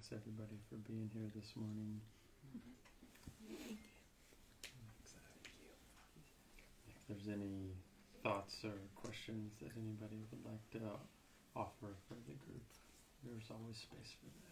Thanks everybody for being here this morning. If there's any thoughts or questions that anybody would like to offer for the group, there's always space for that.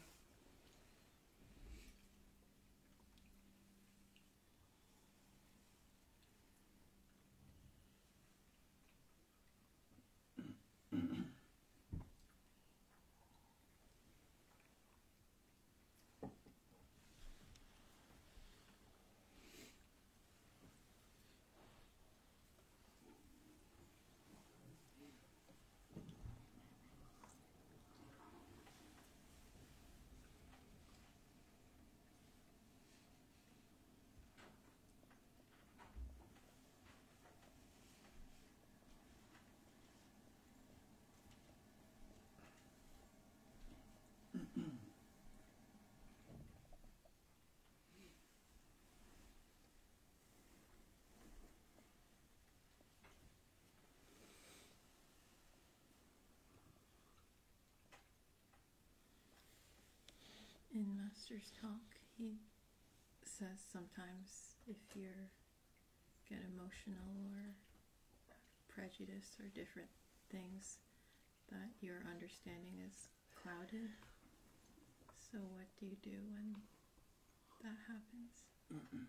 In Master's talk, he says sometimes if you get emotional or prejudice or different things, that your understanding is clouded. So what do you do when that happens?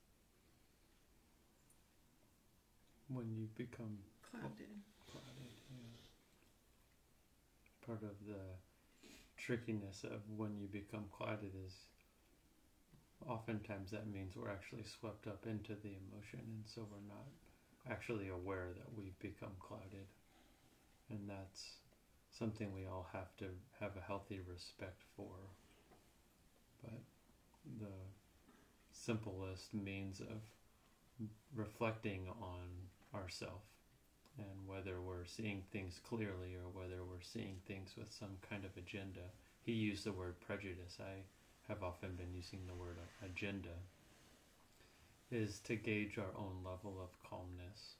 When you become Clouded. Yeah. Part of the trickiness of when you become clouded is oftentimes that means we're actually swept up into the emotion, and so we're not actually aware that we've become clouded. And that's something we all have to have a healthy respect for. But the simplest means of reflecting on ourselves and whether we're seeing things clearly or whether we're seeing things with some kind of agenda. He used the word prejudice. I have often been using the word agenda, is to gauge our own level of calmness.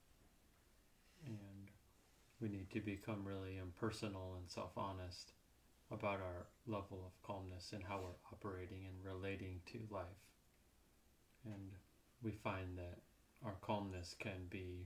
And we need to become really impersonal and self-honest about our level of calmness and how we're operating and relating to life. And we find that our calmness can be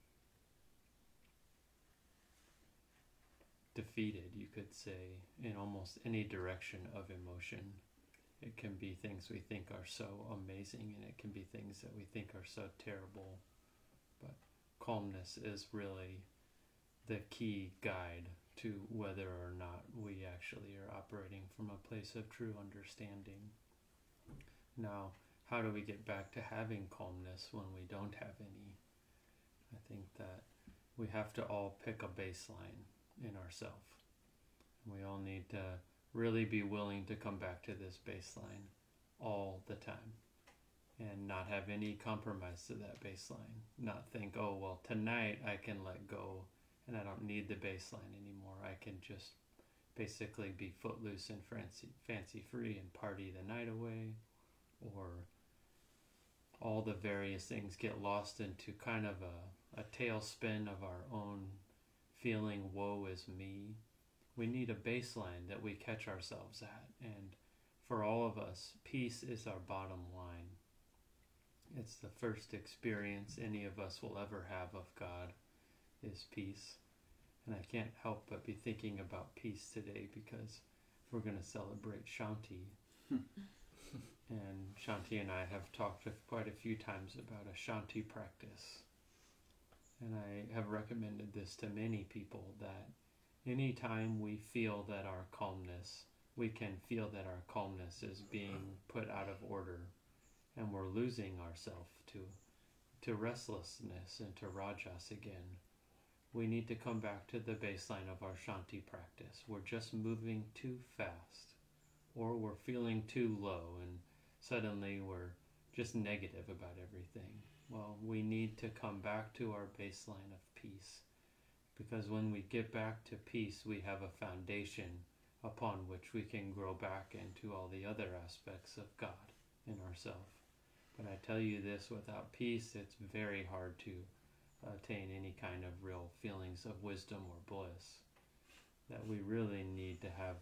defeated, you could say, in almost any direction of emotion. It can be things we think are so amazing, and it can be things that we think are so terrible. But calmness is really the key guide to whether or not we actually are operating from a place of true understanding. Now, how do we get back to having calmness when we don't have any? I think that we have to all pick a baseline in ourselves. We all need to really be willing to come back to this baseline all the time and not have any compromise to that baseline. Not think, oh, well, tonight I can let go and I don't need the baseline anymore. I can just basically be footloose and fancy free and party the night away, or all the various things get lost into kind of a tailspin of our own feeling, woe is me. We need a baseline that we catch ourselves at. And for all of us, peace is our bottom line. It's the first experience any of us will ever have of God, is peace. And I can't help but be thinking about peace today because we're going to celebrate Shanti. And Shanti and I have talked quite a few times about a Shanti practice. And I have recommended this to many people, that anytime we feel that our calmness, we can feel that our calmness is being put out of order and we're losing ourselves to restlessness and to rajas again, we need to come back to the baseline of our Shanti practice. We're just moving too fast, or we're feeling too low and suddenly we're just negative about everything. Well, we need to come back to our baseline of peace, because when we get back to peace, we have a foundation upon which we can grow back into all the other aspects of God in ourselves. But I tell you this, without peace, it's very hard to attain any kind of real feelings of wisdom or bliss. That we really need to have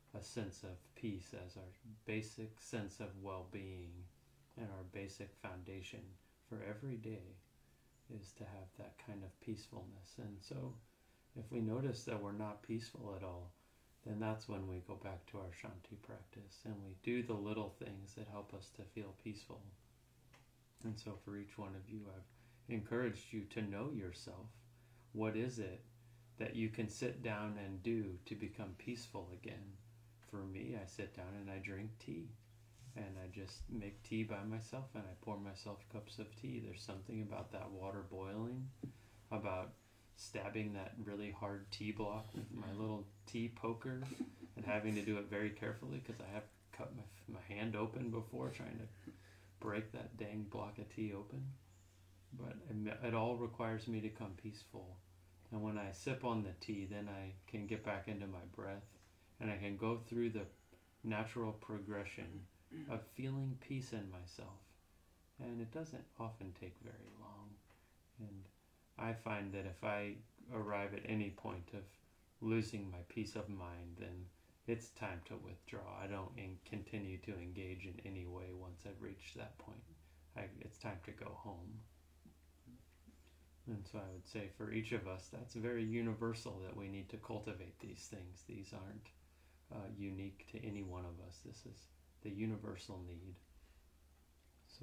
a sense of peace as our basic sense of well-being and our basic foundation for every day is to have that kind of peacefulness. And so if we notice that we're not peaceful at all, then that's when we go back to our Shanti practice and we do the little things that help us to feel peaceful. And so for each one of you, I've encouraged you to know yourself. What is it that you can sit down and do to become peaceful again? For me, I sit down and I drink tea. And I just make tea by myself and I pour myself cups of tea. There's something about that water boiling, about stabbing that really hard tea block with my little tea poker and having to do it very carefully because I have cut my hand open before trying to break that dang block of tea open. But it all requires me to become peaceful. And when I sip on the tea, then I can get back into my breath and I can go through the natural progression of feeling peace in myself. And it doesn't often take very long. And I find that if I arrive at any point of losing my peace of mind, then it's time to withdraw. I don't continue to engage in any way once I've reached that point. It's time to go home. And so I would say for each of us, that's very universal that we need to cultivate these things. These aren't unique to any one of us. This is the universal need. So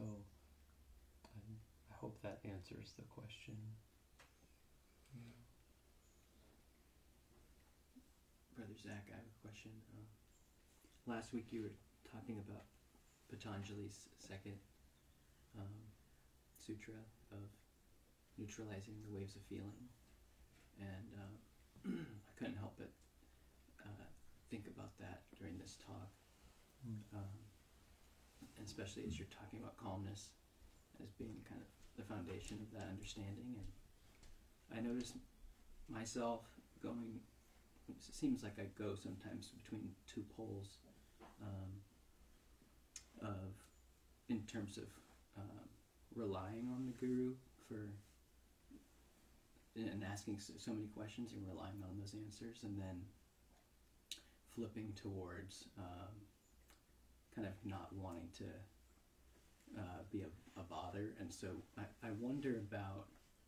I hope that answers the question. Yeah. Brother Zach, I have a question. Last week you were talking about Patanjali's second sutra of neutralizing the waves of feeling, and I couldn't help but think about that during this talk. Especially as you're talking about calmness as being kind of the foundation of that understanding. And I notice myself going, it seems like I go sometimes between two poles of, in terms of relying on the guru and asking so many questions and relying on those answers, and then flipping towards kind of not wanting to be a bother. And so I wonder about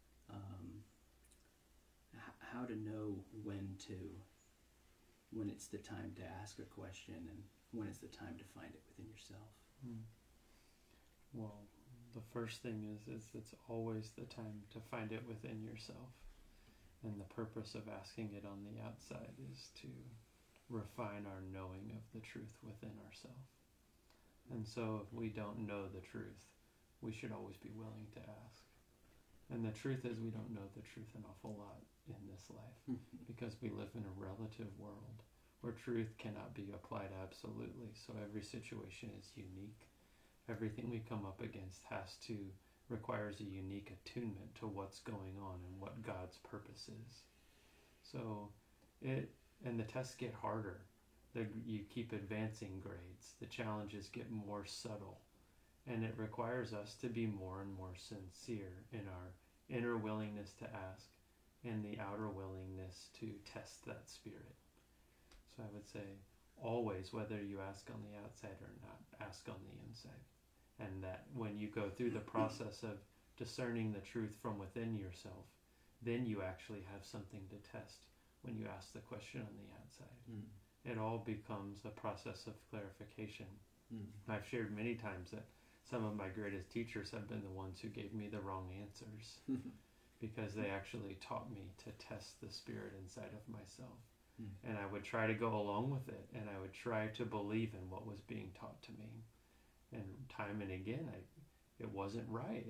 how to know when it's the time to ask a question and when it's the time to find it within yourself. Well, the first thing is it's always the time to find it within yourself. And the purpose of asking it on the outside is to refine our knowing of the truth within ourselves. And so if we don't know the truth, we should always be willing to ask. And the truth is we don't know the truth an awful lot in this life because we live in a relative world where truth cannot be applied absolutely. So every situation is unique. Everything we come up against requires a unique attunement to what's going on and what God's purpose is. So and the tests get harder. You keep advancing grades. The challenges get more subtle. And it requires us to be more and more sincere in our inner willingness to ask and the outer willingness to test that spirit. So I would say always, whether you ask on the outside or not, ask on the inside. And that when you go through the process of discerning the truth from within yourself, then you actually have something to test when you ask the question on the outside. It all becomes a process of clarification. I've shared many times that some of my greatest teachers have been the ones who gave me the wrong answers because they actually taught me to test the spirit inside of myself. And I would try to go along with it, and I would try to believe in what was being taught to me. And time and again, it wasn't right.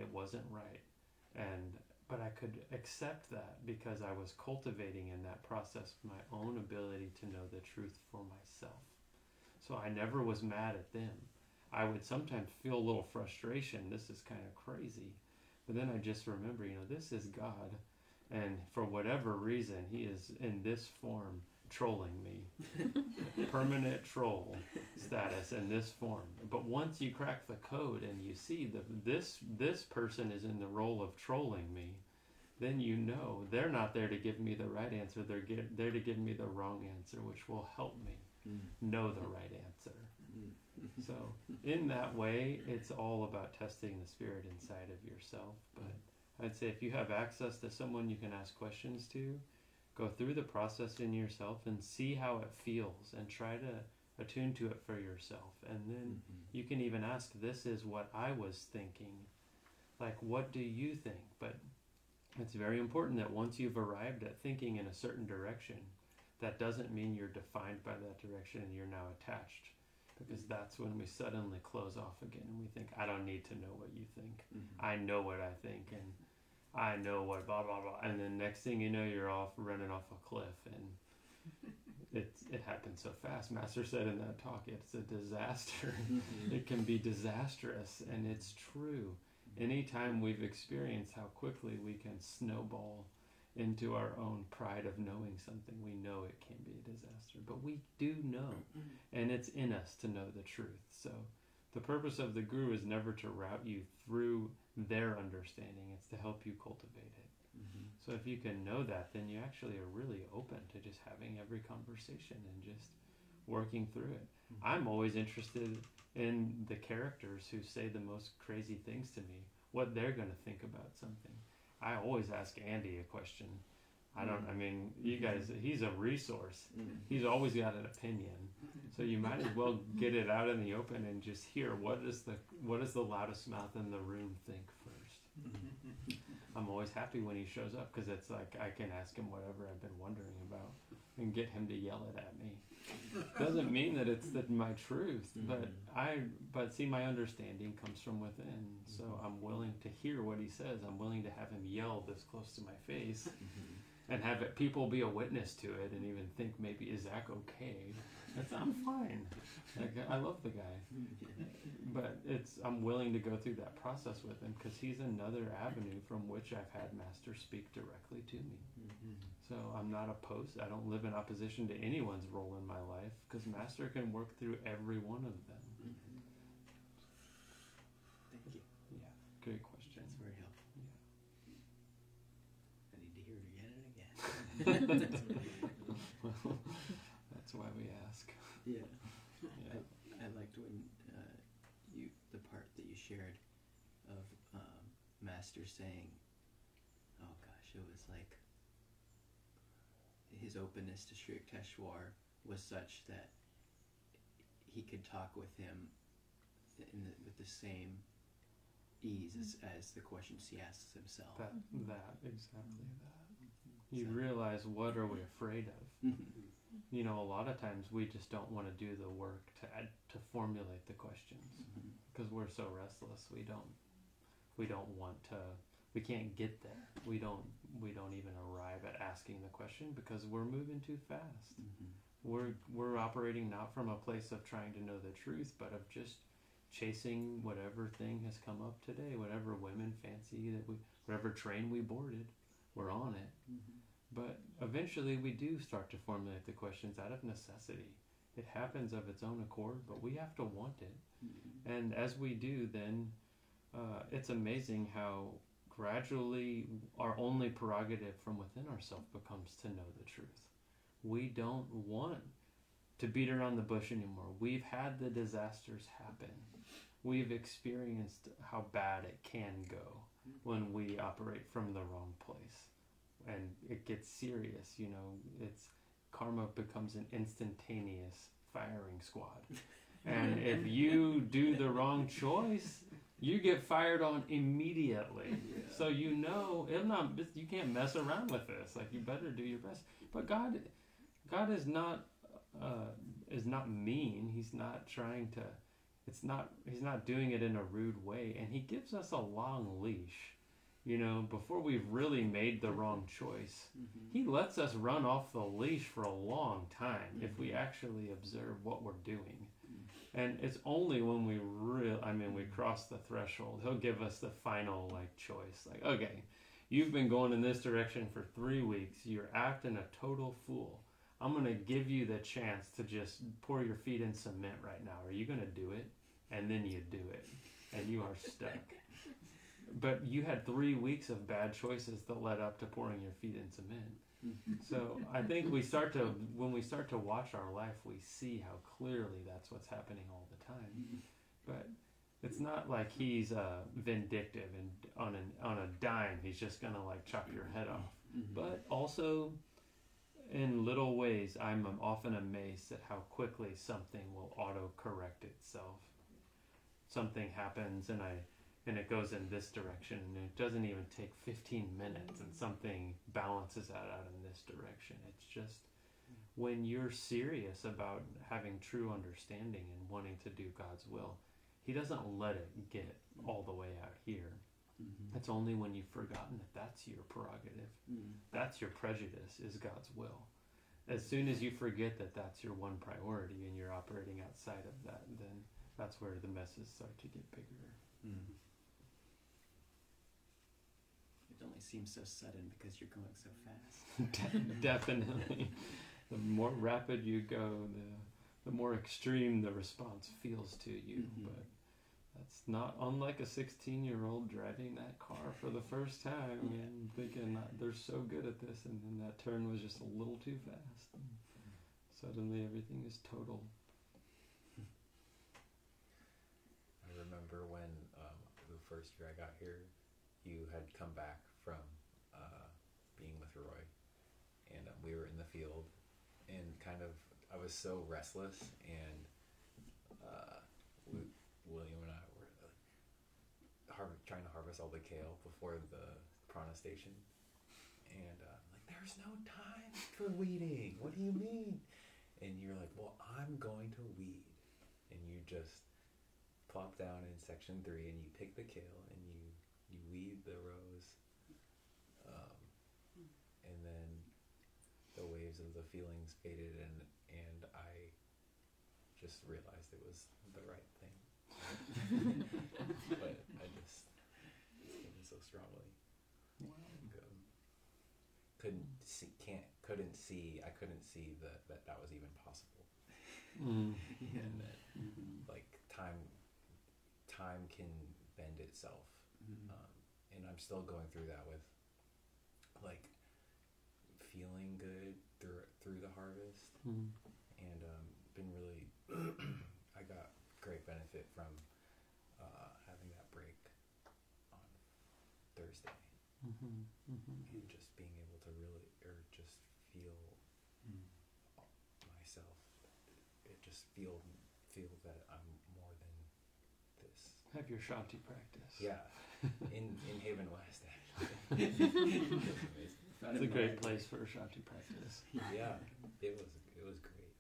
But I could accept that because I was cultivating in that process my own ability to know the truth for myself. So I never was mad at them. I would sometimes feel a little frustration. This is kind of crazy. But then I just remember, this is God. And for whatever reason, he is in this form trolling me. Permanent troll status in this form. But once you crack the code and you see that this person is in the role of trolling me, then they're not there to give me the right answer. They're there to give me the wrong answer, which will help me know the right answer. So in that way, it's all about testing the spirit inside of yourself. But I'd say if you have access to someone you can ask questions to, go through the process in yourself and see how it feels and try to attune to it for yourself. And then you can even ask, this is what I was thinking. Like, what do you think? But it's very important that once you've arrived at thinking in a certain direction, that doesn't mean you're defined by that direction and you're now attached. Because that's when we suddenly close off again and we think, I don't need to know what you think. I know what I think and I know what blah, blah, blah. And then next thing you know, you're off running off a cliff. And it happens so fast. Master said in that talk, it's a disaster. It can be disastrous. And it's true. Anytime we've experienced how quickly we can snowball into our own pride of knowing something, we know it can be a disaster. But we do know, and it's in us to know the truth. So the purpose of the guru is never to route you through their understanding. It's to help you cultivate it. So if you can know that, then you actually are really open to just having every conversation and just working through it. I'm always interested in the characters who say the most crazy things to me, what they're going to think about something. I always ask Andy a question. You guys, he's a resource. He's always got an opinion. So you might as well get it out in the open and just hear what does the loudest mouth in the room think first. I'm always happy when he shows up because it's like I can ask him whatever I've been wondering about and get him to yell it at me. Doesn't mean that it's my truth, but see, my understanding comes from within. So I'm willing to hear what he says. I'm willing to have him yell this close to my face, and have people be a witness to it, and even think maybe, is Zach okay? I'm fine. Like, I love the guy, but I'm willing to go through that process with him because he's another avenue from which I've had Master speak directly to me. So I'm not opposed. I don't live in opposition to anyone's role in my life because Master can work through every one of them. Thank you. Yeah, great question. That's very helpful. Yeah. I need to hear it again and again. Well, that's why we ask. Yeah. Yeah. I liked when the part that you shared of Master saying, oh gosh, it was like his openness to Sri Yukteswar was such that he could talk with him with the same ease as the questions he asks himself. Exactly that. You realize, what are we afraid of? You know, a lot of times we just don't want to do the work to formulate the questions because we're so restless. We don't want to. We can't get there. We don't even arrive at asking the question because we're moving too fast. We're operating not from a place of trying to know the truth, but of just chasing whatever thing has come up today, whatever women fancy whatever train we boarded, we're on it. But eventually we do start to formulate the questions out of necessity. It happens of its own accord, but we have to want it. And as we do, then it's amazing how gradually our only prerogative from within ourselves becomes to know the truth. We don't want to beat around the bush anymore. We've had the disasters happen. We've experienced how bad it can go when we operate from the wrong place. And it gets serious, you know, karma becomes an instantaneous firing squad. And if you do the wrong choice, you get fired on immediately. So you know, you can't mess around with this. Like, you better do your best. But God is not mean. He's not trying to. He's not doing it in a rude way, and He gives us a long leash. You know, before we've really made the wrong choice, He lets us run off the leash for a long time if we actually observe what we're doing. And it's only when we cross the threshold, He'll give us the final choice. Like, okay, you've been going in this direction for 3 weeks. You're acting a total fool. I'm going to give you the chance to just pour your feet in cement right now. Are you going to do it? And then you do it. And you are stuck. But you had 3 weeks of bad choices that led up to pouring your feet in cement. So I think when we start to watch our life, we see how clearly that's what's happening all the time. But it's not like he's vindictive and on a dime he's just gonna like chop your head off. But also, in little ways, I'm often amazed at how quickly something will auto-correct itself. Something happens and it goes in this direction, and it doesn't even take 15 minutes, and something balances that out in this direction. It's just when you're serious about having true understanding and wanting to do God's will, He doesn't let it get all the way out here. It's only when you've forgotten that that's your prerogative, that's your prejudice, is God's will. As soon as you forget that that's your one priority and you're operating outside of that, then that's where the messes start to get bigger. It only seems so sudden because you're going so fast. Definitely. The more rapid you go, the more extreme the response feels to you. But that's not unlike a 16-year-old driving that car for the first time and thinking they're so good at this, and then that turn was just a little too fast. Suddenly everything is total. I remember when the first year I got here, you had come back from being with Roy, and we were in the field, and I was so restless, and William and I were trying to harvest all the kale before the Prana station, and like, there's no time for weeding. What do you mean? And you're like, well, I'm going to weed, and you just plop down in section 3 and you pick the kale and you weed the rows, and then the waves of the feelings faded, and I just realized it was the right thing. But I just feeling so strongly. I couldn't see that was even possible. And that like time can bend itself. And I'm still going through that with like feeling good through the harvest, and been really I got great benefit from having that break on Thursday, and just being able to really just feel myself, just feel that I'm more than this. Have your Shanti practice. Yeah, in Haven West, actually. It's a great place for a Shanti practice. Yeah, it was great.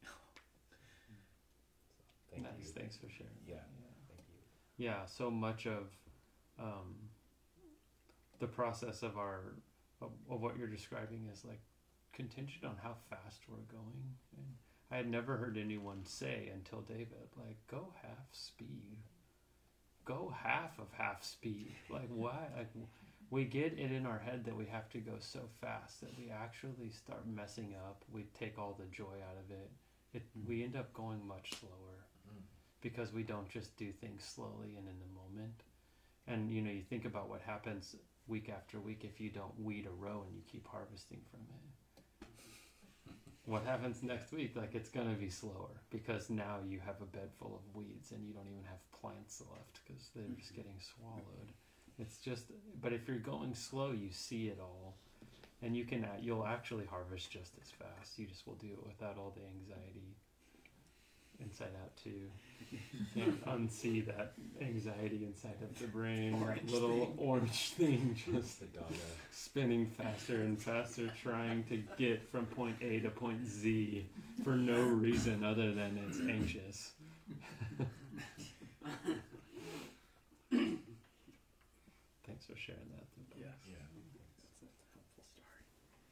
So, thank you. Thanks for sharing. Yeah, thank you. Yeah, so much of the process of what you're describing is like contingent on how fast we're going. And I had never heard anyone say until David, like, go half speed. Go half of half speed. Like, why? Like, we get it in our head that we have to go so fast that we actually start messing up. We take all the joy out of it. We end up going much slower because we don't just do things slowly and in the moment. And, you think about what happens week after week if you don't weed a row and you keep harvesting from it. What happens next week? Like, it's going to be slower because now you have a bed full of weeds and you don't even have plants left because they're just getting swallowed. It's just, but if you're going slow, you see it all, and you'll actually harvest just as fast. You just will do it without all the anxiety. Inside Out too. You can't unsee that anxiety inside of the brain. That little orange thing just spinning faster and faster, trying to get from point A to point Z for no reason other than it's anxious. Thanks for sharing that. Yeah. Yeah. That's a helpful story.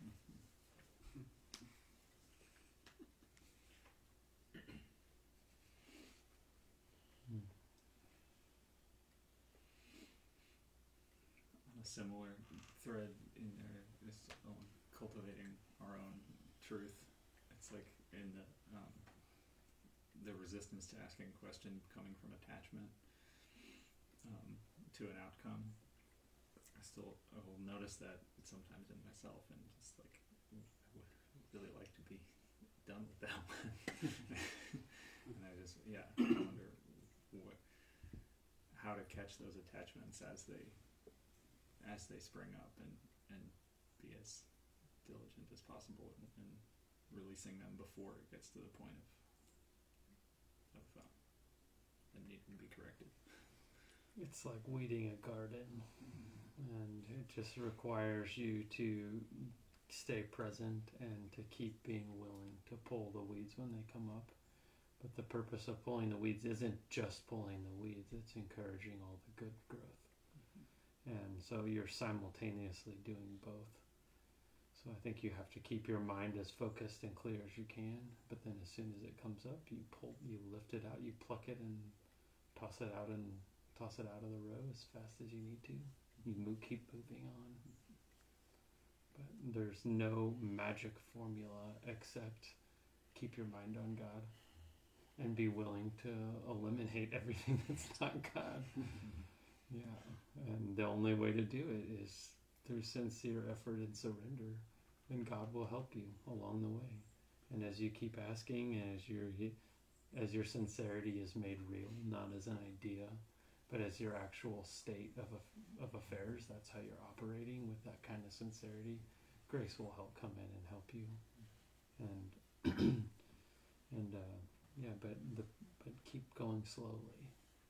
On a similar thread in there is cultivating our own truth. It's like in the resistance to asking a question coming from attachment to an outcome. I will notice that sometimes in myself, and just like really like to be done with that one. And I just, I wonder how to catch those attachments as they spring up, and be as diligent as possible in releasing them before it gets to the point of them needing to be corrected. It's like weeding a garden, and it just requires you to stay present and to keep being willing to pull the weeds when they come up. But the purpose of pulling the weeds isn't just pulling the weeds, it's encouraging all the good growth. And so you're simultaneously doing both. So I think you have to keep your mind as focused and clear as you can, but then as soon as it comes up, you lift it out, you pluck it and toss it out of the row as fast as you need to. You keep moving on. But there's no magic formula except keep your mind on God and be willing to eliminate everything that's not God. Yeah, and the only way to do it is through sincere effort and surrender, and God will help you along the way. And as you keep asking, and as your sincerity is made real, not as an idea, but as your actual state of affairs, that's how you're operating with that kind of sincerity, grace will come in and help you. And but keep going slowly,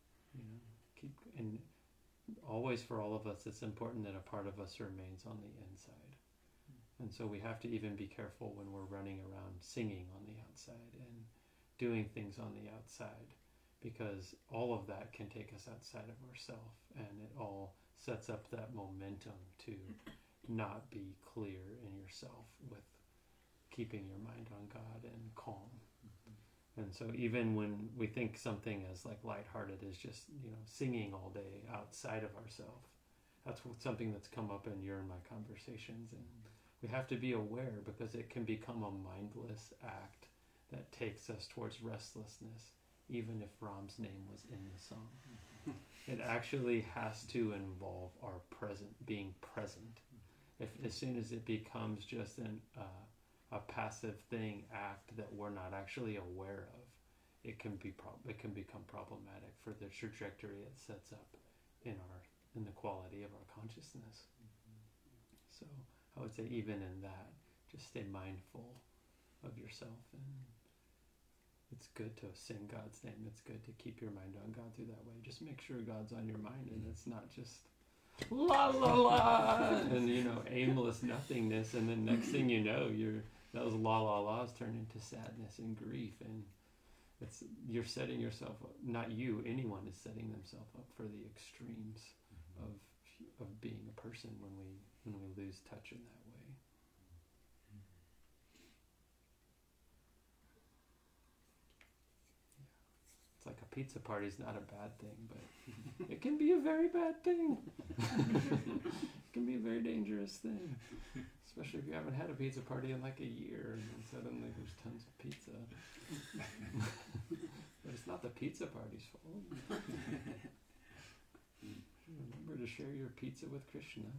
and always for all of us, it's important that a part of us remains on the inside. And so we have to even be careful when we're running around singing on the outside and doing things on the outside, because all of that can take us outside of ourselves, and it all sets up that momentum to not be clear in yourself with keeping your mind on God and calm. And so even when we think something as like lighthearted as just, singing all day outside of ourselves, that's something that's come up in your and my conversations. And we have to be aware, because it can become a mindless act that takes us towards restlessness, even if Ram's name was in the song. It actually has to involve our being present. If as soon as it becomes just a passive act that we're not actually aware of, it can become problematic for the trajectory it sets up in the quality of our consciousness. So I would say even in that, just stay mindful of yourself, and it's good to sing God's name. It's good to keep your mind on God through that way. Just make sure God's on your mind, and it's not just la la la and aimless nothingness, and then next thing you know, those la la la's turn into sadness and grief, and you're setting yourself up. Not you, anyone is setting themselves up for the extremes of being a person when we lose touch in that way. It's like a pizza party is not a bad thing, but it can be a very bad thing. It can be a very dangerous thing, especially if you haven't had a pizza party in like a year, and then suddenly there's tons of pizza. But it's not the pizza party's fault. Remember to share your pizza with Krishna.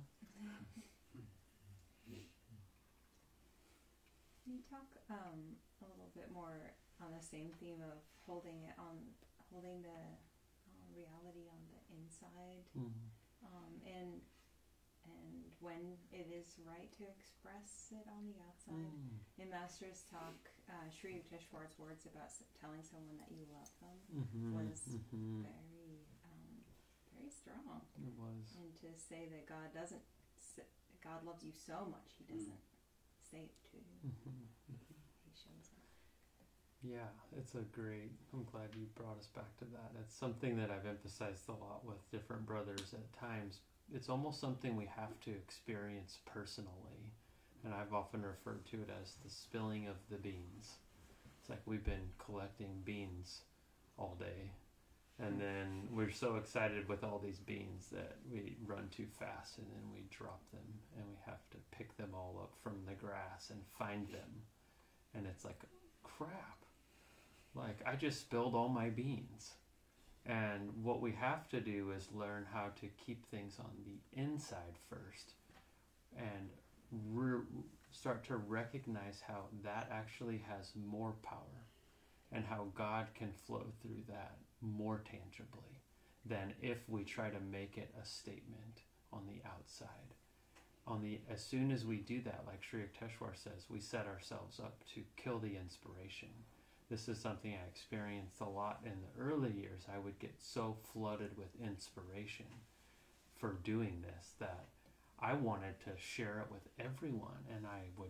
Can you talk a little bit more on the same theme of holding the reality on the inside, and when it is right to express it on the outside? In Master's talk, Sri Yukteswar's words about telling someone that you love them was very, very strong. It was. And to say that God loves you so much, He doesn't say it to you. He shows up. Yeah, I'm glad you brought us back to that. It's something that I've emphasized a lot with different brothers at times. It's almost something we have to experience personally. And I've often referred to it as the spilling of the beans. It's like we've been collecting beans all day. And then we're so excited with all these beans that we run too fast, and then we drop them, and we have to pick them all up from the grass and find them. And it's like, crap. Like, I just spilled all my beans. And what we have to do is learn how to keep things on the inside first, and start to recognize how that actually has more power and how God can flow through that more tangibly than if we try to make it a statement on the outside. As soon as we do that, like Sri Yukteswar says, we set ourselves up to kill the inspiration. This is something I experienced a lot in the early years. I would get so flooded with inspiration for doing this that I wanted to share it with everyone, and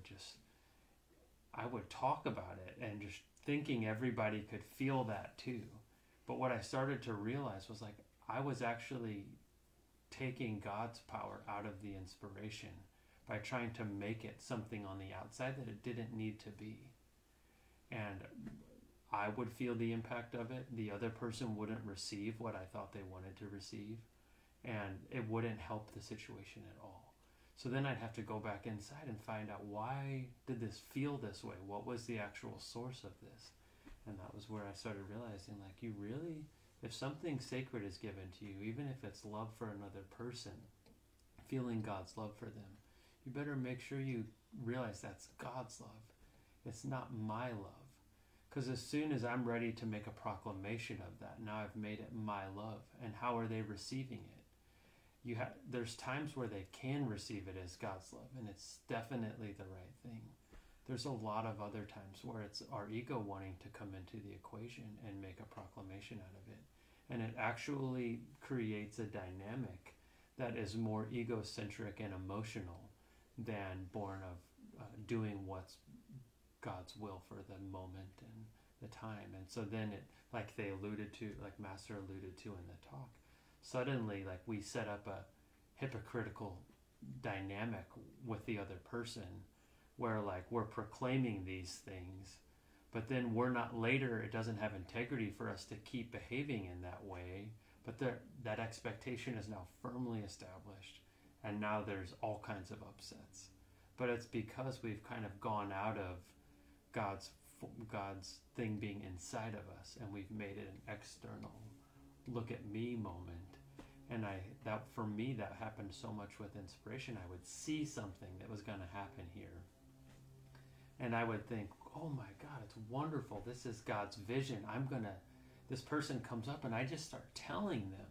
I would talk about it and just thinking everybody could feel that too. But what I started to realize was like I was actually taking God's power out of the inspiration by trying to make it something on the outside that it didn't need to be. And I would feel the impact of it. The other person wouldn't receive what I thought they wanted to receive, and it wouldn't help the situation at all. So then I'd have to go back inside and find out, why did this feel this way? What was the actual source of this? And that was where I started realizing, like, you really, if something sacred is given to you, even if it's love for another person, feeling God's love for them, you better make sure you realize that's God's love. It's not my love. Because as soon as I'm ready to make a proclamation of that, now I've made it my love. And how are they receiving it? There's times where they can receive it as God's love, and it's definitely the right thing. There's a lot of other times where it's our ego wanting to come into the equation and make a proclamation out of it. And it actually creates a dynamic that is more egocentric and emotional than born of doing what's God's will for the moment and the time. And so then it, like they alluded to, like Master alluded to in the talk, suddenly like we set up a hypocritical dynamic with the other person where like we're proclaiming these things, but then we're not later, it doesn't have integrity for us to keep behaving in that way, but that expectation is now firmly established, and now there's all kinds of upsets. But it's because we've kind of gone out of God's thing being inside of us, and we've made it an external look at me moment. And that for me, that happened so much with inspiration. I would see something that was going to happen here, and I would think, oh my God, it's wonderful, this is God's vision, this person comes up, and I just start telling them,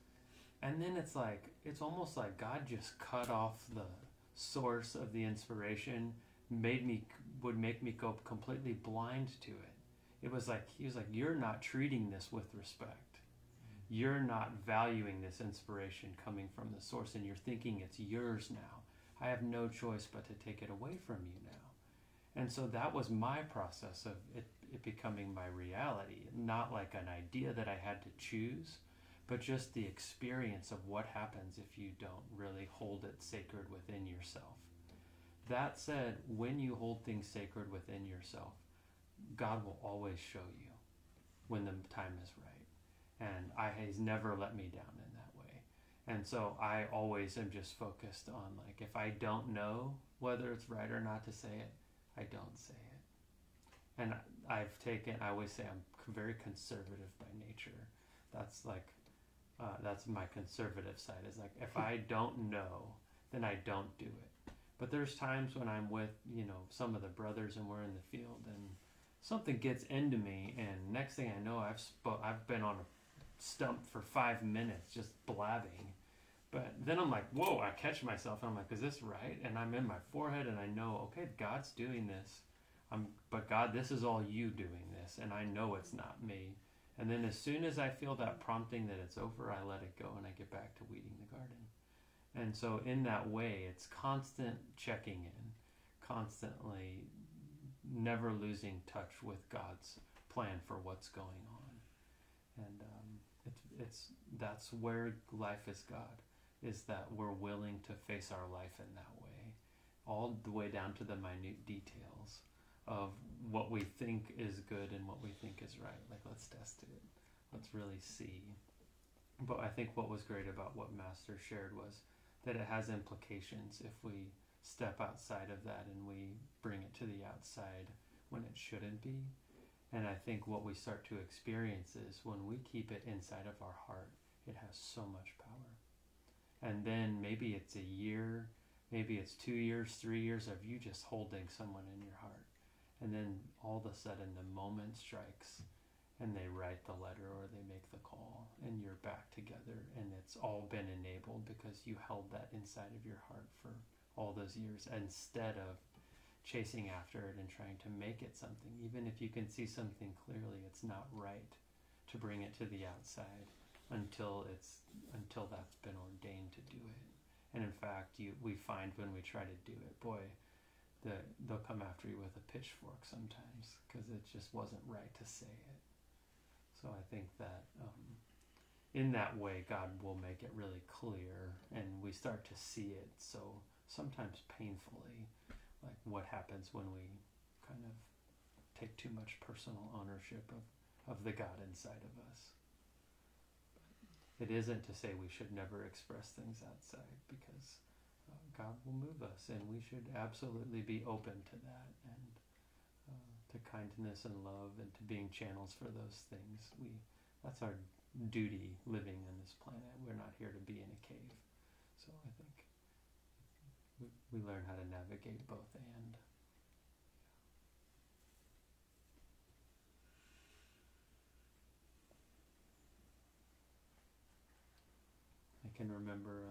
and then it's almost like God just cut off the source of the inspiration, would make me go completely blind to it. It was like he was like, you're not treating this with respect, you're not valuing this inspiration coming from the source, and you're thinking it's yours now. I have no choice but to take it away from you now. And so that was my process of it becoming my reality, not like an idea that I had to choose, but just the experience of what happens if you don't really hold it sacred within yourself. That said, when you hold things sacred within yourself, God will always show you when the time is right. And He's never let me down in that way. And so I always am just focused on, like, if I don't know whether it's right or not to say it, I don't say it. And I always say I'm very conservative by nature. That's that's my conservative side, is like, if I don't know, then I don't do it. But there's times when I'm with, some of the brothers and we're in the field and something gets into me, and next thing I know, I've been on a stump for 5 minutes just blabbing. But then I'm like, whoa, I catch myself and I'm like, is this right? And I'm in my forehead and I know, okay, God's doing this. But God, this is all you doing this, and I know it's not me. And then as soon as I feel that prompting that it's over, I let it go and I get back to weeding the garden. And so in that way, it's constant checking in, constantly never losing touch with God's plan for what's going on. And that's where life is God, is that we're willing to face our life in that way, all the way down to the minute details of what we think is good and what we think is right. Like, let's test it. Let's really see. But I think what was great about what Master shared was that it has implications if we step outside of that and we bring it to the outside when it shouldn't be. And I think what we start to experience is when we keep it inside of our heart, it has so much power. And then maybe it's a year, Maybe it's 2 years, 3 years of you just holding someone in your heart. And then all of a sudden the moment strikes and they write the letter or they make the call and you're back together, and it's all been enabled because you held that inside of your heart for all those years instead of chasing after it and trying to make it something. Even if you can see something clearly, it's not right to bring it to the outside until that's been ordained to do it. And in fact, we find when we try to do it, boy, they'll come after you with a pitchfork sometimes because it just wasn't right to say it. So I think that in that way, God will make it really clear, and we start to see it. So sometimes painfully, like what happens when we kind of take too much personal ownership of the God inside of us. It isn't to say we should never express things outside, because God will move us, and we should absolutely be open to that, and to kindness and love, and to being channels for those things. That's our duty living on this planet. We're not here to be in a cave. So I think we learn how to navigate both and. I can remember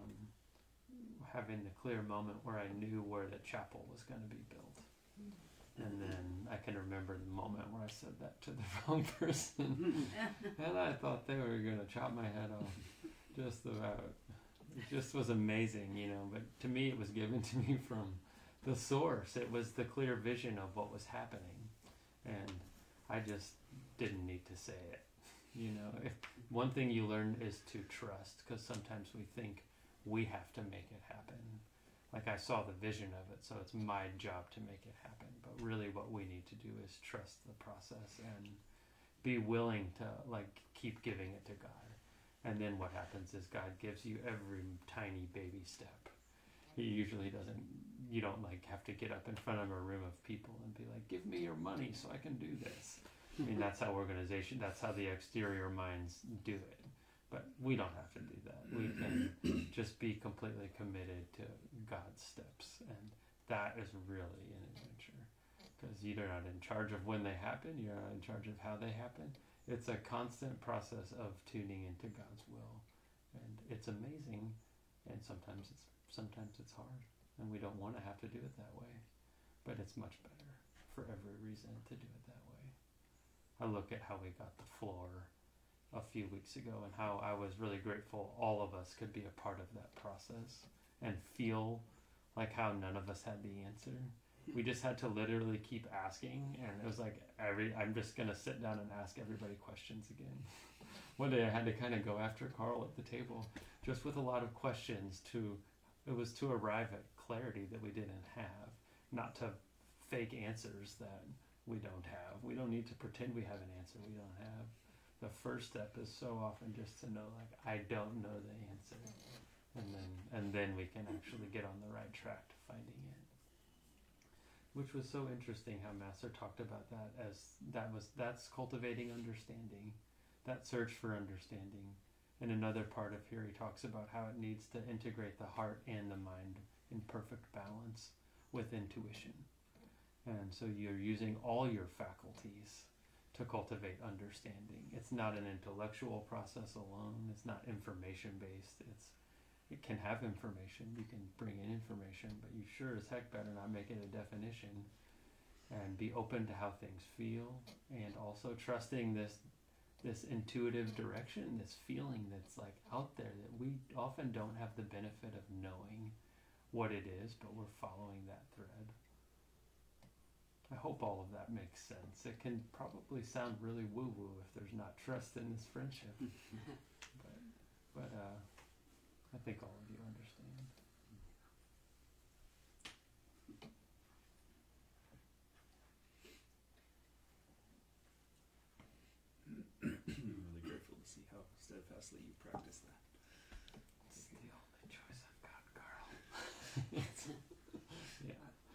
having the clear moment where I knew where the chapel was going to be built. And then I can remember the moment where I said that to the wrong person. And I thought they were going to chop my head off. Just about. It just was amazing, But to me, it was given to me from the source. It was the clear vision of what was happening. And I just didn't need to say it. If one thing you learn is to trust, because sometimes we think we have to make it happen. Like I saw the vision of it, so it's my job to make it happen. But really what we need to do is trust the process and be willing to keep giving it to God. And then what happens is God gives you every tiny baby step. He usually doesn't, you don't have to get up in front of a room of people and be like, give me your money so I can do this. I mean, that's how that's how the exterior minds do it. But we don't have to do that. We can just be completely committed to God's steps. And that is really an adventure. Because you're not in charge of when they happen. You're not in charge of how they happen. It's a constant process of tuning into God's will. And it's amazing. And sometimes it's hard. And we don't want to have to do it that way. But it's much better for every reason to do it that way. I look at how we got the floor a few weeks ago and how I was really grateful all of us could be a part of that process and feel like how none of us had the answer. We just had to literally keep asking, and it was like I'm just going to sit down and ask everybody questions again. One day I had to kind of go after Carl at the table just with a lot of questions it was to arrive at clarity that we didn't have, not to fake answers that we don't have. We don't need to pretend we have an answer we don't have. The first step is so often just to know, I don't know the answer. And then we can actually get on the right track to finding it. Which was so interesting how Master talked about that as that's cultivating understanding, that search for understanding. In another part of here he talks about how it needs to integrate the heart and the mind in perfect balance with intuition. And so you're using all your faculties to cultivate understanding. It's not an intellectual process alone. It's not information-based. It can have information. You can bring in information, but you sure as heck better not make it a definition. And be open to how things feel, and also trusting this intuitive direction, this feeling that's out there that we often don't have the benefit of knowing what it is, but we're following that thread. I hope all of that makes sense. It can probably sound really woo-woo if there's not trust in this friendship. but I think all of you understand. I'm really grateful to see how steadfastly you practice that. It's the only choice I've got, Carl. Yeah.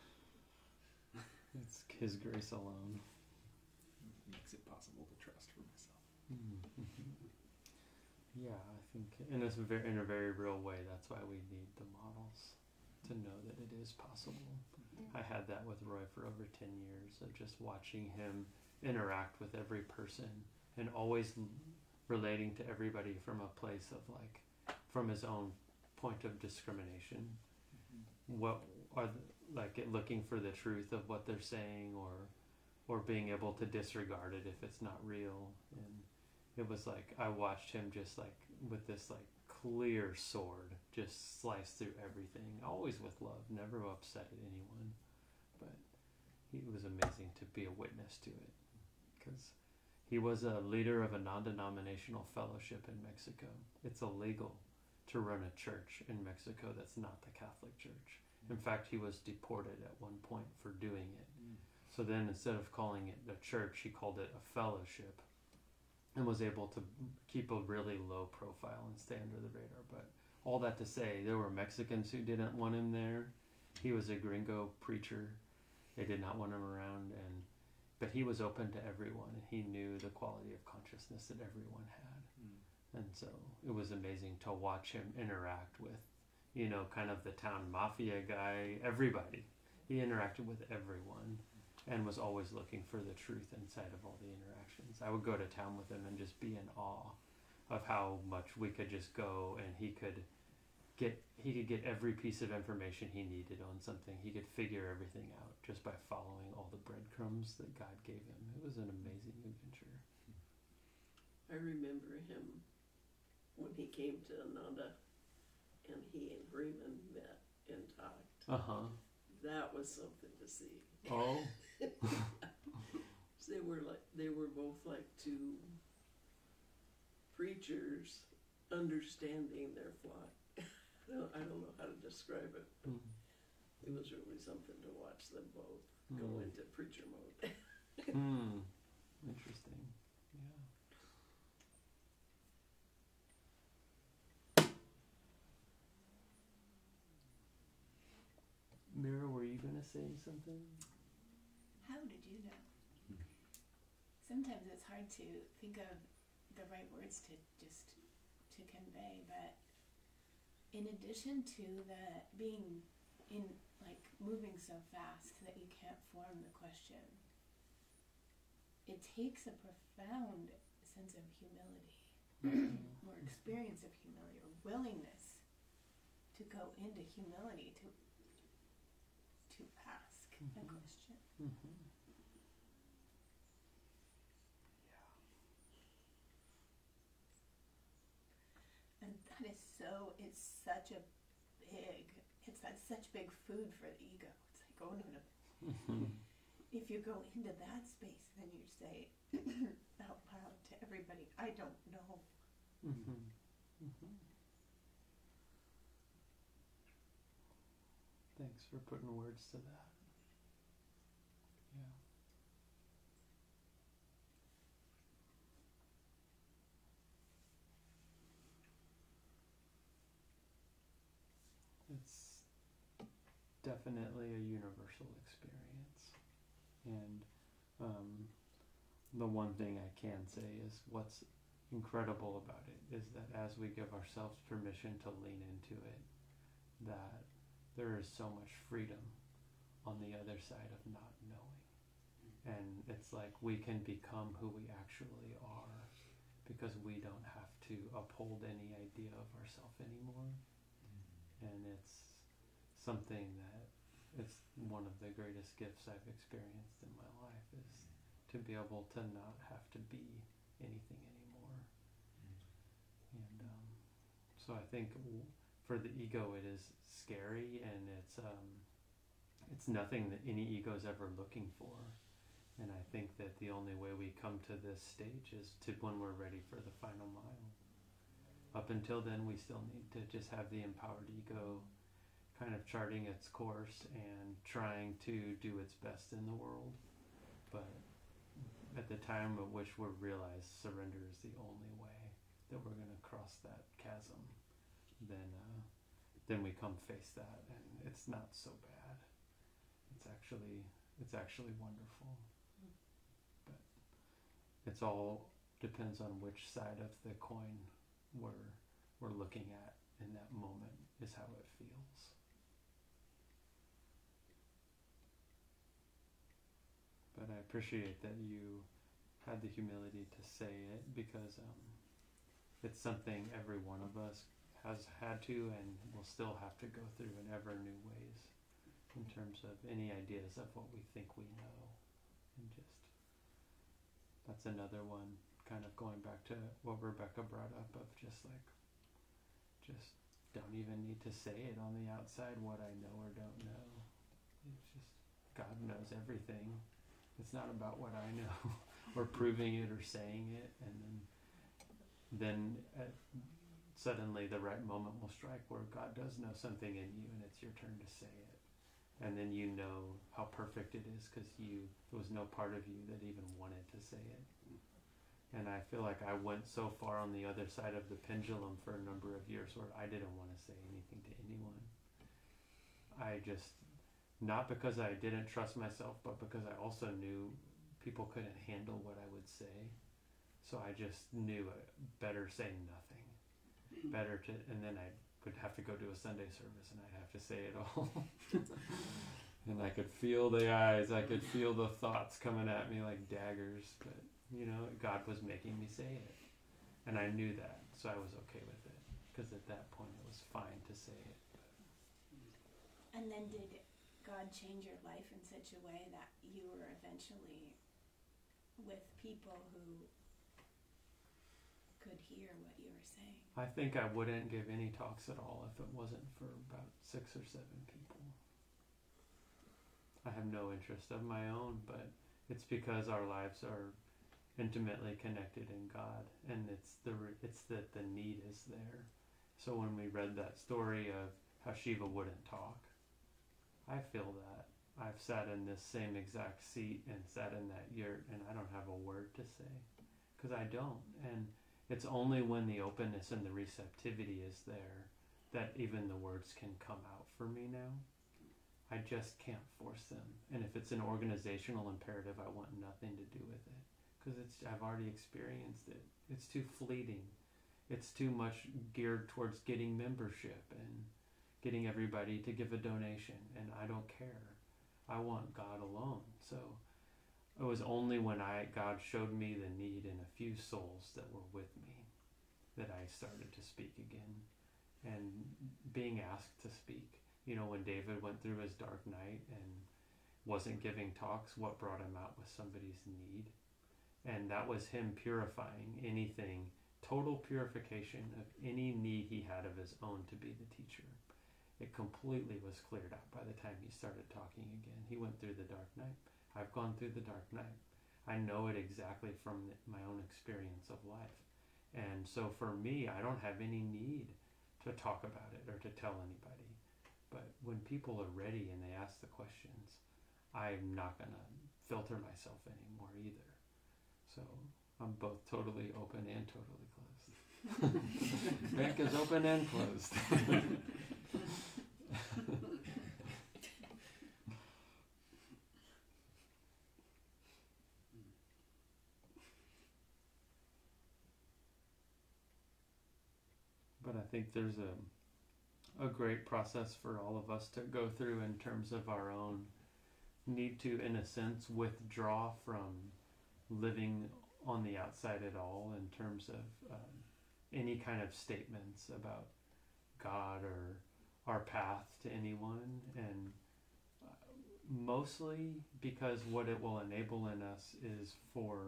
It's His grace alone. It makes it possible to trust for myself. Mm-hmm. Yeah, I think in a very real way, that's why we need the models. to know that it is possible. I had that with Roy for over 10 years of just watching him interact with every person and always relating to everybody from a place of like, from his own point of discrimination. What are looking for the truth of what they're saying, or being able to disregard it if it's not real. And it was like I watched him just like with this like clear sword just slice through everything, always with love, never upset at anyone. But it was amazing to be a witness to it, because he was a leader of a non-denominational fellowship in Mexico. It's illegal to run a church in Mexico that's not the Catholic Church. In fact, he was deported at one point for doing it. So then instead of calling it a church, he called it a fellowship, and was able to keep a really low profile and stay under the radar. But all that to say, there were Mexicans who didn't want him there. He was a gringo preacher. They did not want him around, but he was open to everyone, and he knew the quality of consciousness that everyone had. And so it was amazing to watch him interact with, kind of the town mafia guy, everybody. He interacted with everyone and was always looking for the truth inside of all the interactions. I would go to town with him and just be in awe of how much we could just go, and he could get every piece of information he needed on something. He could figure everything out just by following all the breadcrumbs that God gave him. It was an amazing adventure. I remember him when he came to Ananda, and he and Freeman met and talked. That was something to see. Oh. They were both like two preachers understanding their flock. I don't know how to describe it. It was really something to watch them both go into preacher mode. Interesting. Yeah. Mira, were you going to say something? How did you know? Sometimes it's hard to think of the right words to convey, but in addition to the being in moving so fast that you can't form the question, it takes a profound sense of humility or experience of humility or willingness to go into humility to ask a question. And that is it's such such big food for the ego. It's like, oh no. If you go into that space, then you say out loud to everybody, I don't know. Thanks for putting words to that. Yeah. It's definitely a universal experience. And the one thing I can say is what's incredible about it is that as we give ourselves permission to lean into it, that there is so much freedom on the other side of not knowing. And it's like we can become who we actually are because we don't have to uphold any idea of ourselves anymore. And it's something that it's one of the greatest gifts I've experienced in my life, is to be able to not have to be anything anymore. And so I think for the ego it is scary, and it's nothing that any ego is ever looking for. And I think that the only way we come to this stage is when we're ready for the final mile. Up until then, we still need to just have the empowered ego kind of charting its course and trying to do its best in the world. But at the time at which we realize surrender is the only way that we're going to cross that chasm, then we come face that, and it's not so bad. It's actually wonderful. But it's all depends on which side of the coin we're looking at in that moment is how it feels. appreciate that you had the humility to say it, because it's something every one of us has had to and will still have to go through in ever new ways in terms of any ideas of what we think we know. And just, that's another one, kind of going back to what Rebecca brought up of just don't even need to say it on the outside what I know or don't know. It's just, God knows everything. It's not about what I know or proving it or saying it, and then suddenly the right moment will strike where God does know something in you and it's your turn to say it. And then you know how perfect it is because there was no part of you that even wanted to say it. And I feel like I went so far on the other side of the pendulum for a number of years where I didn't want to say anything to anyone. I just, not because I didn't trust myself, but because I also knew people couldn't handle what I would say. So I just knew better say nothing. Better to, and then I would have to go to a Sunday service and I'd have to say it all. And I could feel the eyes, I could feel the thoughts coming at me like daggers, but God was making me say it. And I knew that, so I was okay with it, because at that point it was fine to say it. And then did God change your life in such a way that you were eventually with people who could hear what you were saying? I think I wouldn't give any talks at all if it wasn't for about 6 or 7 people. I have no interest of my own, but it's because our lives are intimately connected in God, and it's that the need is there. So when we read that story of how Shiva wouldn't talk, I feel that. I've sat in this same exact seat and sat in that yurt, and I don't have a word to say, because I don't. And it's only when the openness and the receptivity is there that even the words can come out for me now. I just can't force them. And if it's an organizational imperative, I want nothing to do with it, because I've already experienced it. It's too fleeting. It's too much geared towards getting membership and getting everybody to give a donation, and I don't care. I want God alone. So it was only when God showed me the need in a few souls that were with me that I started to speak again, and being asked to speak. When David went through his dark night and wasn't giving talks, what brought him out was somebody's need. And that was him purifying anything, total purification of any need he had of his own to be the teacher. It completely was cleared out by the time he started talking again. He went through the dark night. I've gone through the dark night. I know it exactly from my own experience of life. And so for me, I don't have any need to talk about it or to tell anybody. But when people are ready and they ask the questions, I'm not going to filter myself anymore either. So I'm both totally open and totally closed. Bank is open and closed. But I think there's a great process for all of us to go through in terms of our own need to, in a sense, withdraw from living on the outside at all in terms of any kind of statements about God or our path to anyone, and mostly because what it will enable in us is for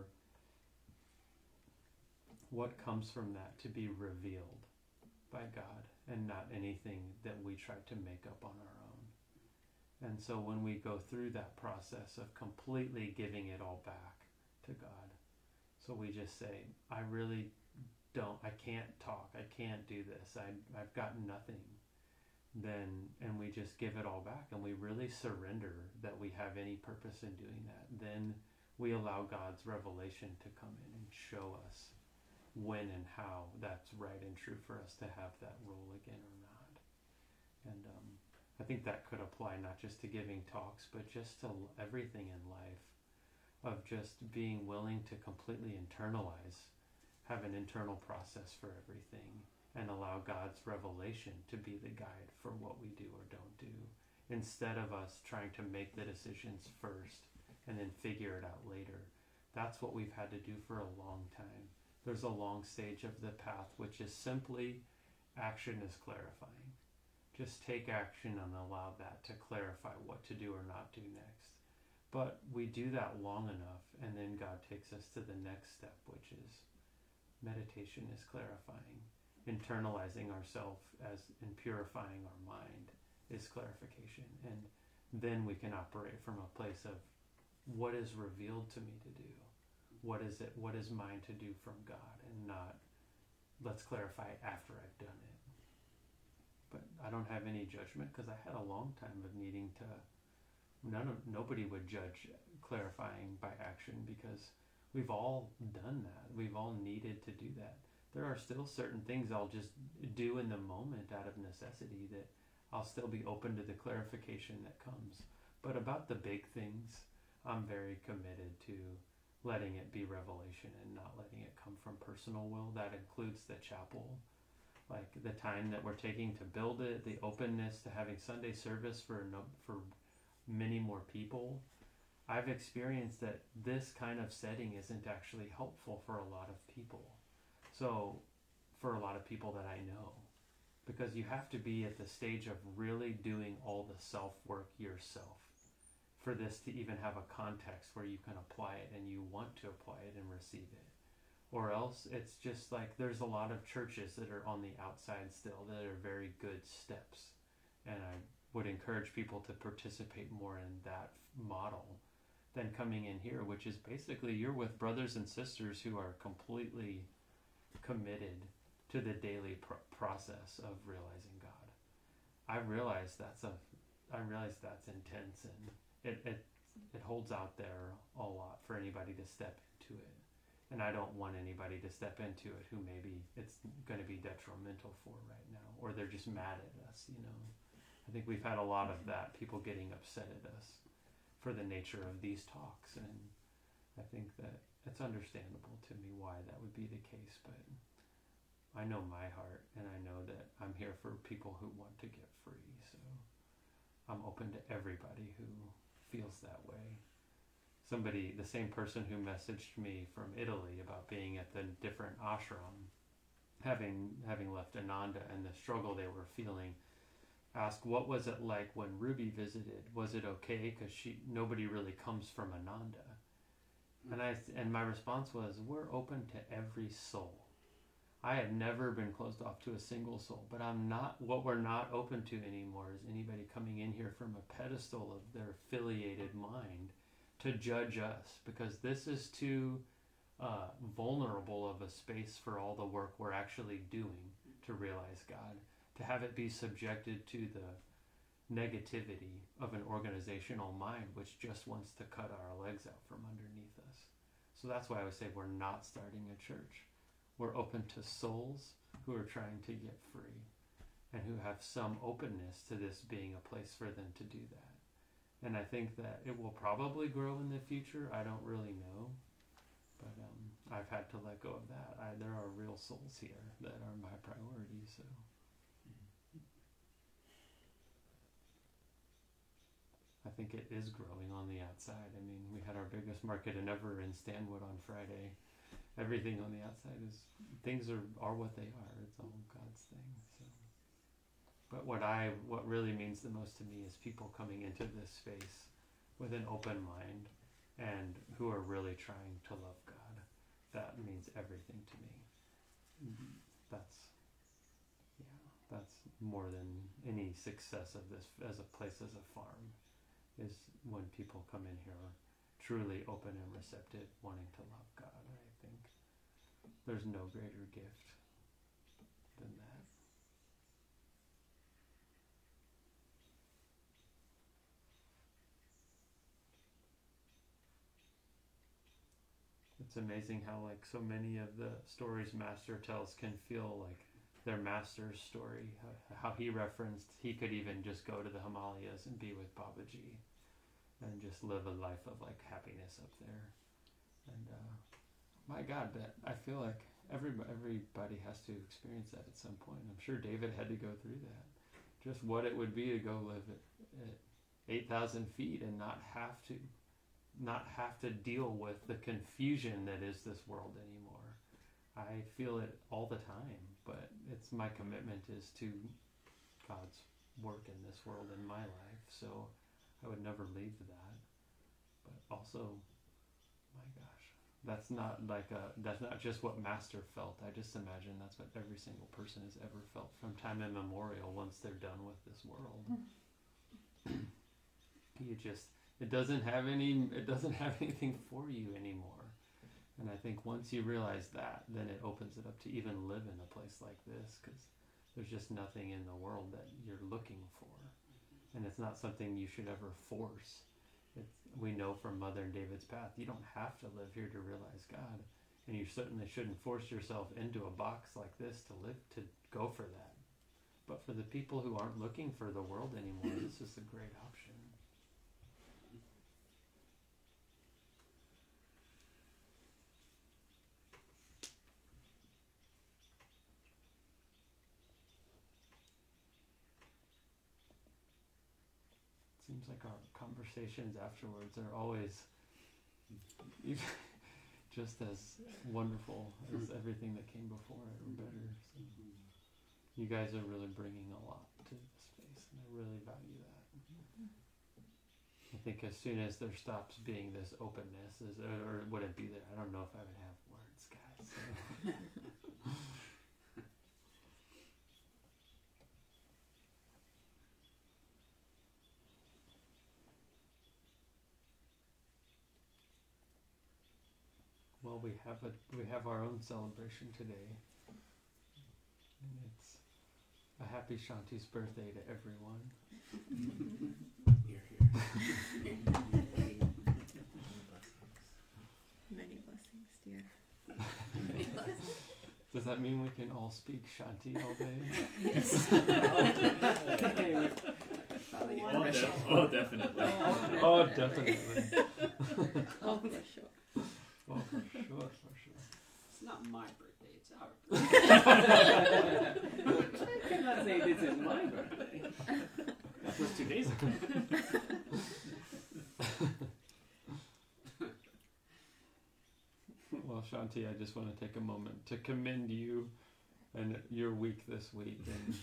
what comes from that to be revealed by God, and not anything that we try to make up on our own. And so when we go through that process of completely giving it all back to God, so we just say, I really don't, I can't talk, I can't do this, I've got nothing, and we just give it all back, and we really surrender that we have any purpose in doing that, then we allow God's revelation to come in and show us when and how that's right and true for us to have that role again or not. And I think that could apply not just to giving talks, but just to everything in life, of just being willing to completely internalize, have an internal process for everything, and allow God's revelation to be the guide for what we do or don't do, instead of us trying to make the decisions first and then figure it out later. That's what we've had to do for a long time. There's a long stage of the path, which is simply action is clarifying. Just take action and allow that to clarify what to do or not do next. But we do that long enough, and then God takes us to the next step, which is meditation is clarifying. Internalizing ourselves as and purifying our mind is clarification. And then we can operate from a place of what is revealed to me to do. What is it? What is mine to do from God, and not let's clarify after I've done it. But I don't have any judgment, because I had a long time of needing to. Nobody would judge clarifying by action, because we've all done that. We've all needed to do that. There are still certain things I'll just do in the moment out of necessity that I'll still be open to the clarification that comes. But about the big things, I'm very committed to letting it be revelation and not letting it come from personal will. That includes the chapel, like the time that we're taking to build it, the openness to having Sunday service for many more people. I've experienced that this kind of setting isn't actually helpful for a lot of people. So, for a lot of people that I know, because you have to be at the stage of really doing all the self-work yourself for this to even have a context where you can apply it and you want to apply it and receive it. Or else it's just like there's a lot of churches that are on the outside still that are very good steps. And I would encourage people to participate more in that model than coming in here, which is basically you're with brothers and sisters who are completely committed to the daily process of realizing God. I realize that's intense, and it holds out there a lot for anybody to step into it. And I don't want anybody to step into it who maybe it's going to be detrimental for right now, or they're just mad at us, I think we've had a lot of that, people getting upset at us for the nature of these talks, and I think that it's understandable to me why that would be the case, but I know my heart, and I know that I'm here for people who want to get free, so I'm open to everybody who feels that way. The same person who messaged me from Italy about being at the different ashram, having left Ananda and the struggle they were feeling, asked what was it like when Ruby visited? Was it okay? Because nobody really comes from Ananda. And my response was, we're open to every soul. I have never been closed off to a single soul, but what we're not open to anymore is anybody coming in here from a pedestal of their affiliated mind to judge us, because this is too vulnerable of a space for all the work we're actually doing to realize God, to have it be subjected to the negativity of an organizational mind which just wants to cut our legs out from underneath us. So that's why I would say we're not starting a church. We're open to souls who are trying to get free and who have some openness to this being a place for them to do that. And I think that it will probably grow in the future. I don't really know. But I've had to let go of that. There are real souls here that are my priority. So I think it is growing on the outside. I mean, we had our biggest market ever in Stanwood on Friday. Everything on the outside things are what they are. It's all God's thing. So, but what really means the most to me is people coming into this space with an open mind and who are really trying to love God. That means everything to me. That's more than any success of this as a place, as a farm, is when people come in here truly open and receptive, wanting to love God. I think there's no greater gift than that. It's amazing how so many of the stories Master tells can feel like their Master's story. How he referenced he could even just go to the Himalayas and be with Babaji and just live a life of happiness up there. And my God, that I feel like everybody has to experience that at some point. I'm sure David had to go through that. Just what it would be to go live at 8,000 feet and not have to not have to deal with the confusion that is this world anymore. I feel it all the time, but it's my commitment is to God's work in this world in my life, so I would never leave that. But also, my gosh, that's not just what Master felt. I just imagine that's what every single person has ever felt from time immemorial once they're done with this world. It doesn't have anything for you anymore. And I think once you realize that, then it opens it up to even live in a place like this, because there's just nothing in the world that you're looking for. And it's not something you should ever force. We know from Mother and David's path, you don't have to live here to realize God. And you certainly shouldn't force yourself into a box like this to go for that. But for the people who aren't looking for the world anymore, this is a great option. Seems like our conversations afterwards are always just as wonderful as everything that came before it, or better. So you guys are really bringing a lot to the space, and I really value that. I think as soon as there stops being this openness, or would it be there? I don't know if I would have words, guys. So. Well, we have our own celebration today, and it's a happy Shanti's birthday to everyone. Here. Many blessings, dear. Does that mean we can all speak Shanti all day? Yes. Oh, definitely. Oh, definitely. Oh, for sure. Oh, for sure. It's not my birthday, it's our birthday. I cannot say this is my birthday. That was 2 days ago. Well, Shanti, I just want to take a moment to commend you and your week this week,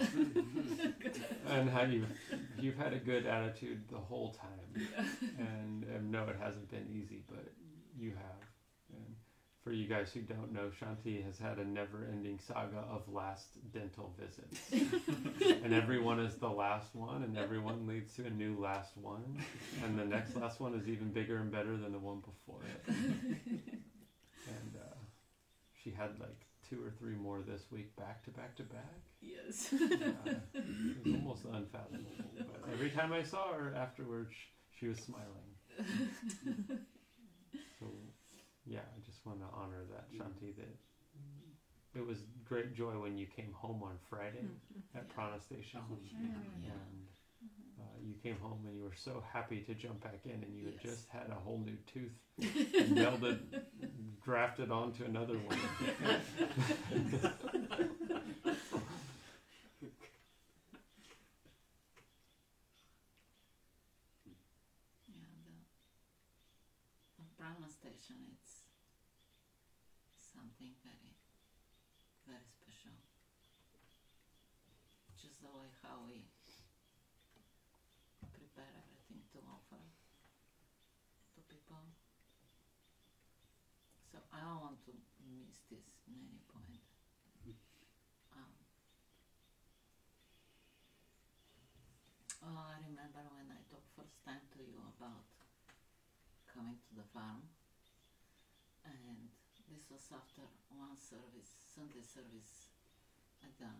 and how you've had a good attitude the whole time. And no, it hasn't been easy, but you have. And for you guys who don't know, Shanti has had a never-ending saga of last dental visits. And every one is the last one, and every one leads to a new last one. And the next last one is even bigger and better than the one before it. And she had like 2 or 3 more this week, back to back to back. Yes. It was almost unfathomable. But every time I saw her afterwards, she was smiling. So, yeah, I just want to honor that, Shanti, that it was great joy when you came home on Friday at Prana Station. And you came home and you were so happy to jump back in, and you had just had a whole new tooth grafted onto another one. The Prana Station, it's something very, very special. Just the way how we prepare everything to offer to people. So I don't want to miss this in any point. I remember when I talked first time to you about coming to the farm, and this was after one service, Sunday service at the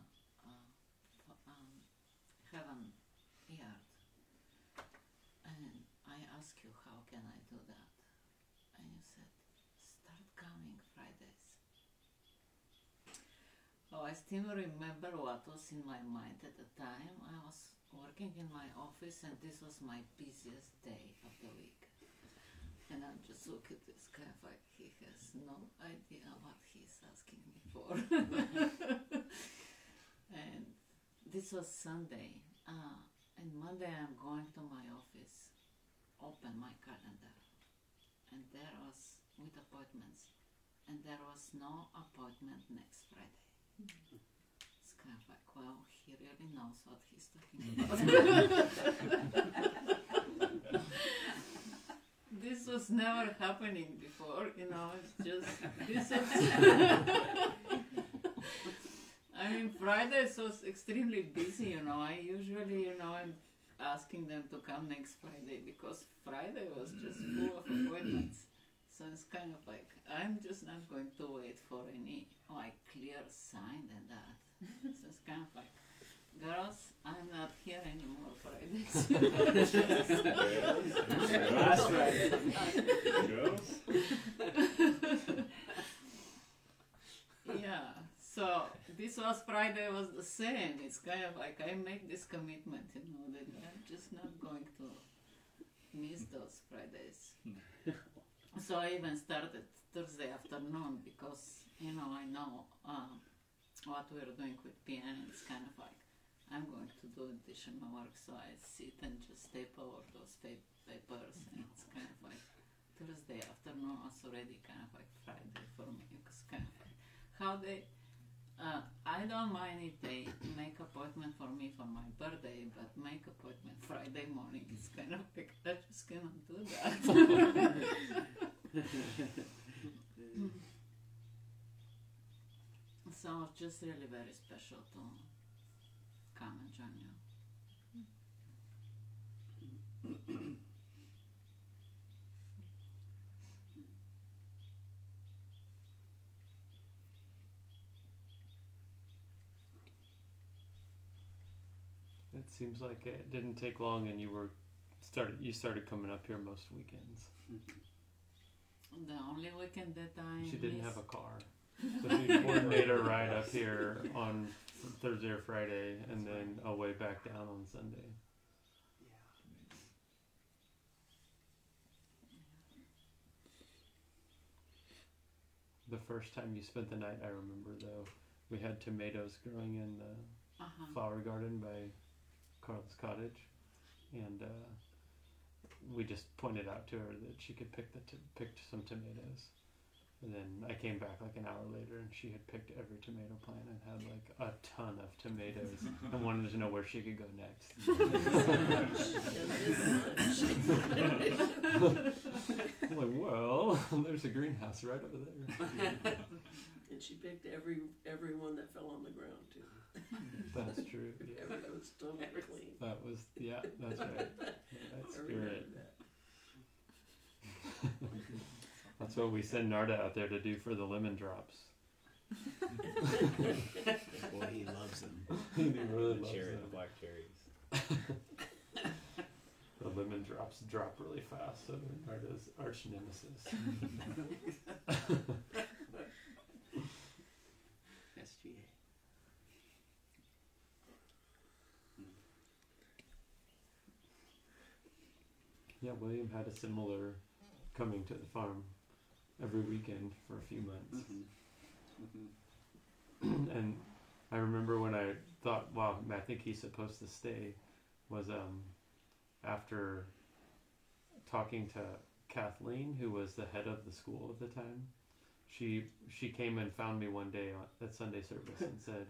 Heaven Yard, and I asked you how can I do that, and you said start coming Fridays. Oh, I still remember what was in my mind at the time. I was working in my office, and this was my busiest day of the week. And I'm just looking at this guy like he has no idea what he's asking me for. And this was Sunday. And Monday I'm going to my office, open my calendar, and there was with appointments, and there was no appointment next Friday. It's kind of like, well, he really knows what he's talking about. This was never happening before, you know. It's just this was. I mean, Fridays was extremely busy, you know. I usually, you know, I'm asking them to come next Friday because Friday was just full of appointments. So it's kind of like, I'm just not going to wait for any like clear sign than that. So it's kind of like, girls, I'm not here anymore Fridays. That's right. Girls. Yeah. So this was Friday was the same. It's kind of like I make this commitment, you know, that I'm just not going to miss those Fridays. So I even started Thursday afternoon because, you know, I know what we're doing with PN. It's kind of like I'm going to do additional work, so I sit and just tape over those papers, and it's kind of like Thursday afternoon was already kind of like Friday for me. It's kind of like how they. I don't mind if they make appointment for me for my birthday, but make appointment Friday morning is kind of like I just cannot do that. So it's just really very special to come and join you. It seems like it didn't take long, and you started coming up here most weekends. The only weekend that I She didn't miss, have a car, so she coordinated a ride up here on Thursday or Friday, and then away back down on Sunday. The first time you spent the night, I remember though, we had tomatoes growing in the flower garden by Carl's cottage, and we just pointed out to her that she could pick some tomatoes. And then I came back like an hour later, and she had picked every tomato plant and had like a ton of tomatoes, and wanted to know where she could go next. I'm like, well, there's a greenhouse right over there. And she picked every one that fell on the ground too. That's true. Yeah. Everything was totally clean. That was, yeah, that's right. That spirit. That's what we send Narda out there to do for the lemon drops. Boy, he loves them. He really loves them. The black cherries. The lemon drops drop really fast, so they're Narda's arch nemesis. SGA. Yeah, William had a similar coming to the farm every weekend for a few months. And I remember when I thought, wow, I think he's supposed to stay, was after talking to Kathleen, who was the head of the school at the time. She came and found me one day at Sunday service and said,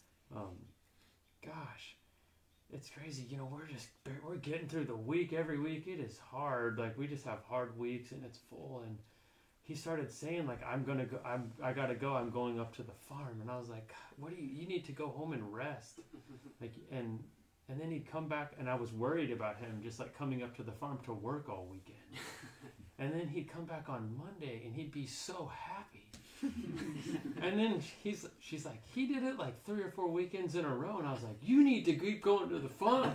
gosh, it's crazy, you know, we're getting through the week every week. It is hard, like we just have hard weeks and it's full. And he started saying like, I gotta go, I'm going up to the farm. And I was like, what do you need to go home and rest. Like, and then he'd come back, and I was worried about him just like coming up to the farm to work all weekend. And then he'd come back on Monday and he'd be so happy. And then she's like, he did it like 3 or 4 weekends in a row, and I was like, you need to keep going to the farm.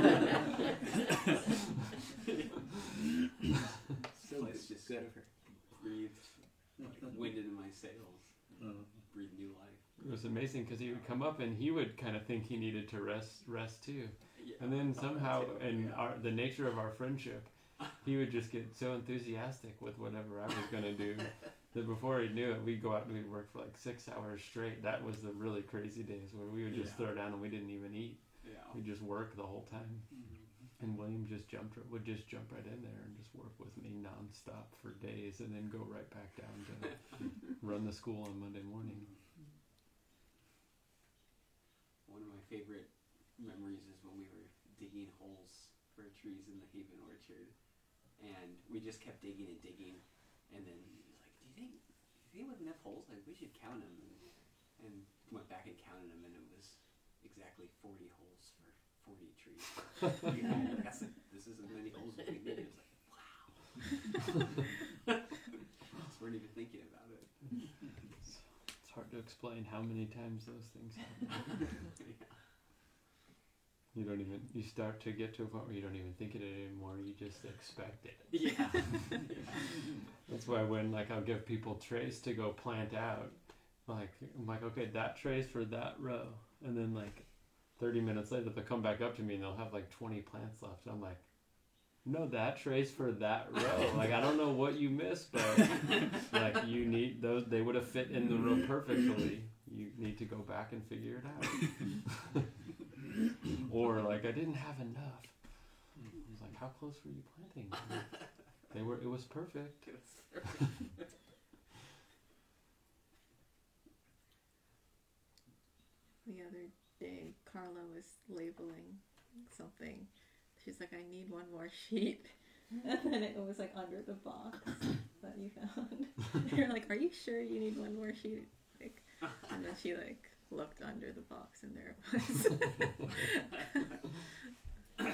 So it's just good of her. Breathe wind into my sails. Breathe new life. It was amazing because he would come up and he would kind of think he needed to rest too. Yeah. And then somehow, in the nature of our friendship, he would just get so enthusiastic with whatever I was going to do that before he knew it, we'd go out and we'd work for like 6 hours straight. That was the really crazy days where we would just throw down and we didn't even eat. Yeah. We'd just work the whole time. And William would just jump right in there and just work with me nonstop for days, and then go right back down to run the school on Monday morning. One of my favorite memories is when we were digging holes for trees in the Haven Orchard, and we just kept digging and digging, and then he was like, "Do you think with enough holes, like we should count them?" And went back and counted them, and it was exactly 40 holes for 40 trees. This is as many holes as we need. It was like, wow. Just weren't even thinking about it. It's hard to explain how many times those things happen. Yeah. You start to get to a point where you don't even think of it anymore, you just expect it. Yeah. That's why when I'll give people trays to go plant out, I'm like, okay, that tray's for that row, and then 30 minutes later they'll come back up to me and they'll have 20 plants left. I'm like, no, that tray's for that row. I don't know what you missed, but you need those. They would have fit in the row perfectly. You need to go back and figure it out. Or I didn't have enough. I was like, how close were you planting? It was perfect. The other day, Carla was labeling something. She's like, I need one more sheet. And then it was under the box that you found. You're like, are you sure you need one more sheet? And then she looked under the box, and there it was.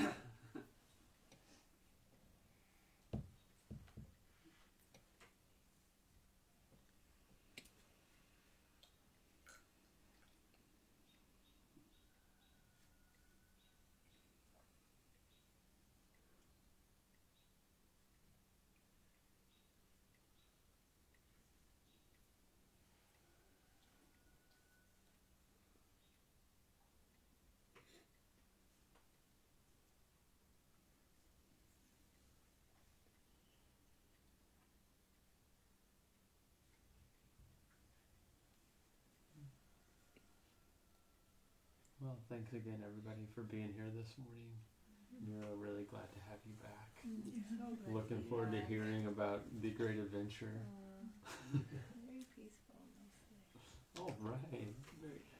Well, thanks again, everybody, for being here this morning. We're really glad to have you back. So Looking forward to hearing about the great adventure. very peaceful mostly. Oh, right. Very